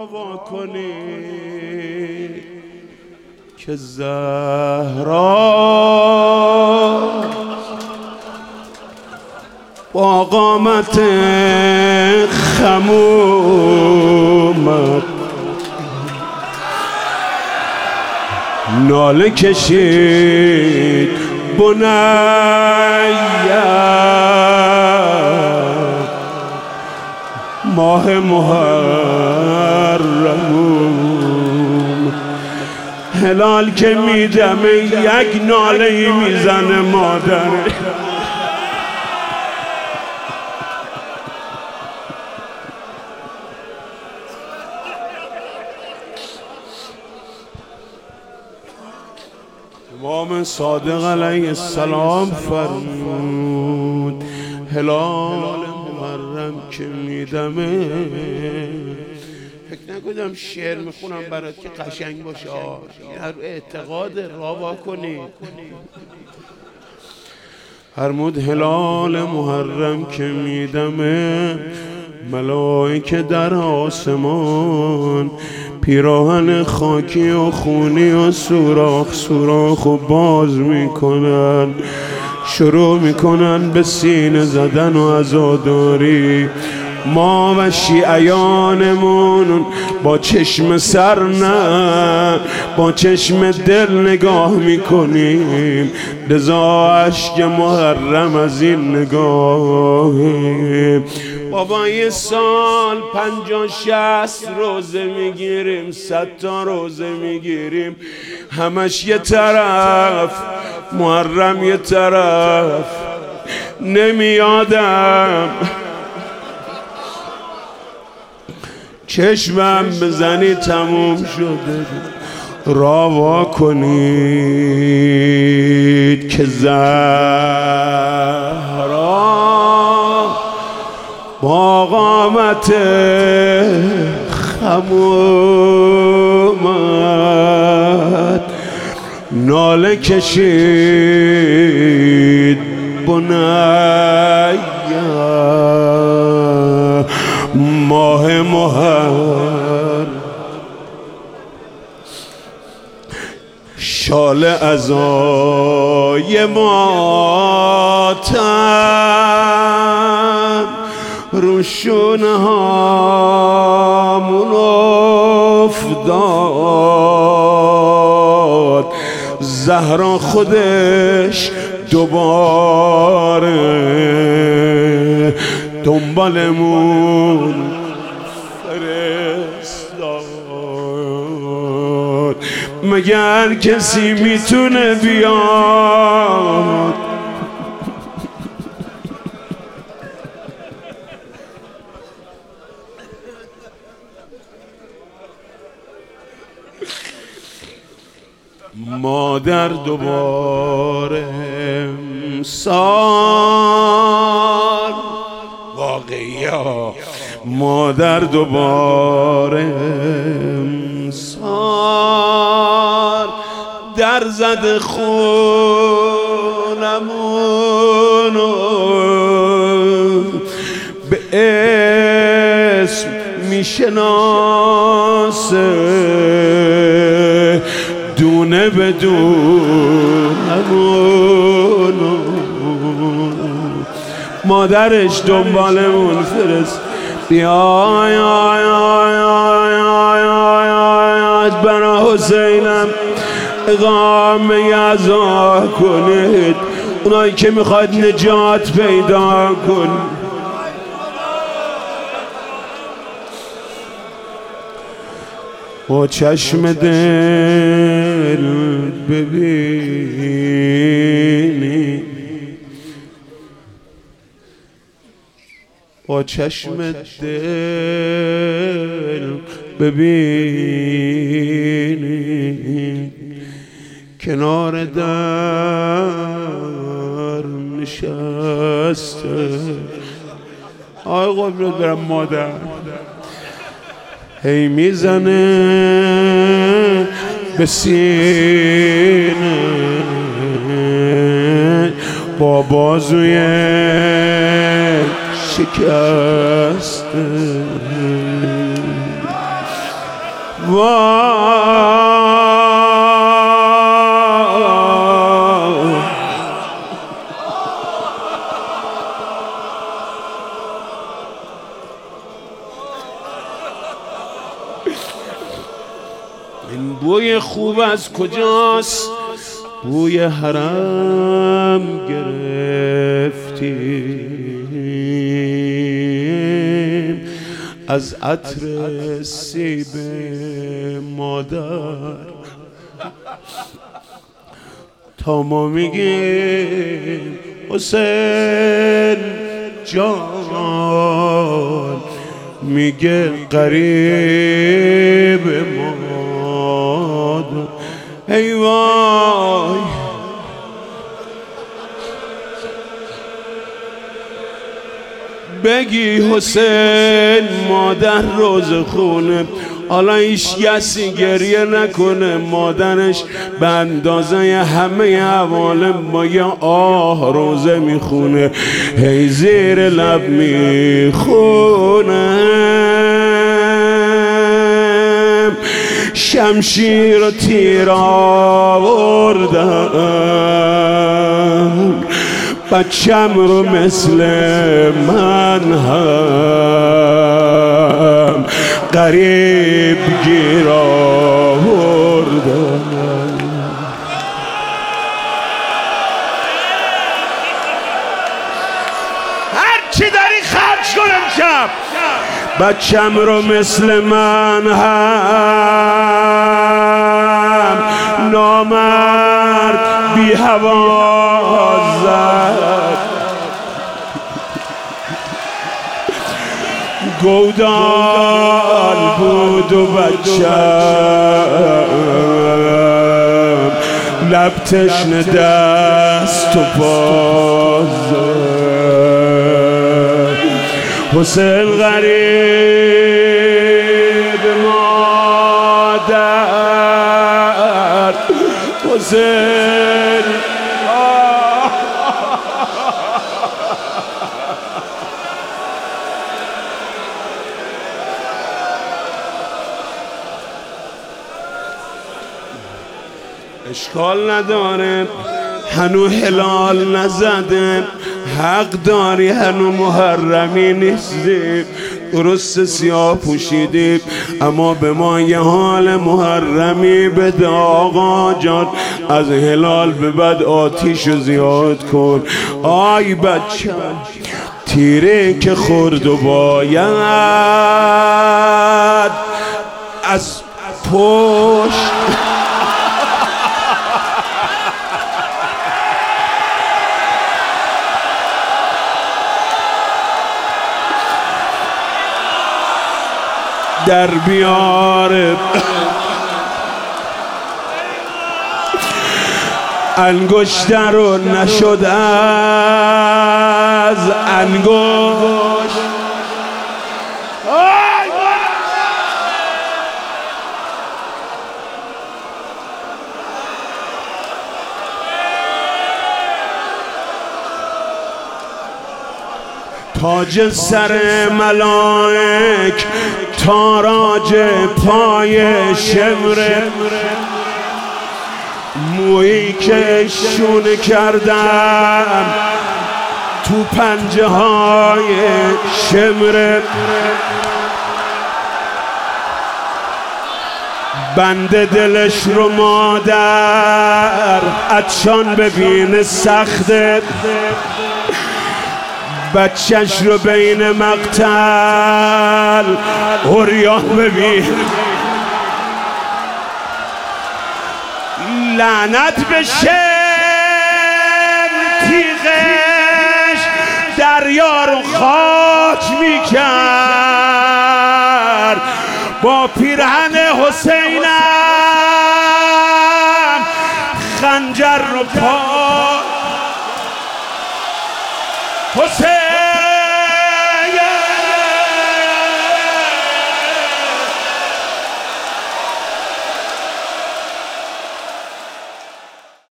را وا کنید که زهرا با قامت خمومت ناله کشید بنیه ماه محرم هلال که میدمه یک ناله میزنه مادر امام صادق علیه السلام فرمود هلال محرم که میدمه فکر نکنم شعر میخونم برات که قشنگ باشه هر اعتقاد را کنید فرمود هلال محرم که میدمه ملائکه در آسمان پیراهن خاکی و خونی و سوراخ و باز میکنن شروع میکنن به سینه زدن و عزاداری ما و شیعیانمون با چشم سر نه با چشم دل نگاه میکنیم لذا اشک محرم از این نگاه بابا یه سال 50-60 روزه میگیریم 100 تا روزه میگیریم همش یه طرف محرم یه طرف نمیادم چشمم بزنی تموم شده را وا کنید که زهرا با قامت خمومت ناله کشید بنیه ماه محرم شال عزای ماتم رو شونه هامون افتاد زهرا خودش دوباره دنبالمون فرستاد مگر کسی میتونه بیاد مادر دوباره امسال واقعی ها مادر دوباره امسال در زد خونمونو به اسم میشناسه دونه به دونمونو مادرش دنبالمون فرست بیای برا حسینم اقامه عزا کنید اونایی که میخواد نجات پیدا کن با چشم دل ببینی با چشم دل ببینی کنار در نشسته آی قبلت برم مادر هی میزنه به سینه با بازوی شکسته این بوی خوب از کجاست؟ بوی حرم گرفتیم از عطر سیب مادر تا ما میگیم حسین جان میگه قریب مادر. ای وای بگی حسین مادر روز خونه، حالا هیچ کسی گریه نکنه، مادرش به اندازه همه عوالم با یه آه روزه میخونه، هی زیر لب میخونه شمشیر و تیر آوردم بچم رو مثل من هم غریب گیر آوردم. هرچی داری خرج کن امشب، بچم رو مثل من هم نامرد بی هوا زد، گودال بود و بچم لب تشنه دست و پا زد. حسین غریب مادر، حسین اشکال نداره هنو هلال نزده، حق داری هنو محرمی نیستی، درست سیاه پوشیدی اما به ما یه حال محرمی بده آقا جان، از هلال به بعد آتیشو زیاد کن. آی بچه تیره که خورد و باید از پشت در بیاره، انگشت رو نشد از انگشت، تاج سر ملائک تاراج پای شمره، مویی که شونه کردم تو پنجه های شمره، بنده دلش رو مادر عطشان ببینه سخته، بچهش رو بین مقتل عریان ببین، لعنت بشه تیغش دریا رو خاک میکرد، با پیرهن حسینم خنجر رو پا حسین